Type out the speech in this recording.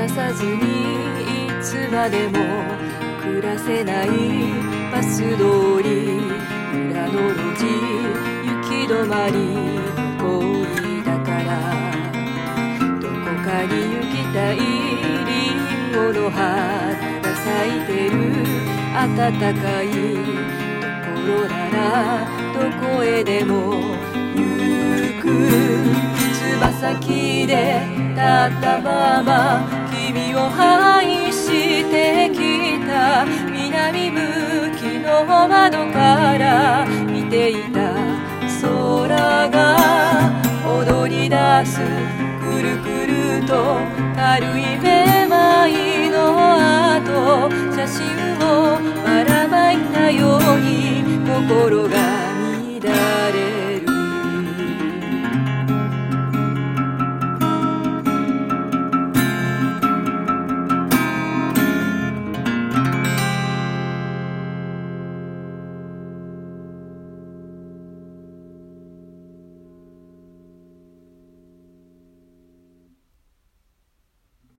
さずにいつまでも暮らせないバス通り裏の路地行き止まりの恋だからどこかに行きたいリンゴの花が咲いてる暖かいところならどこへでも行くつま先で立ったまま君を愛してきた南向きの窓から見ていた空が踊り出すくるくると軽いめまいの後写真をばらまいたように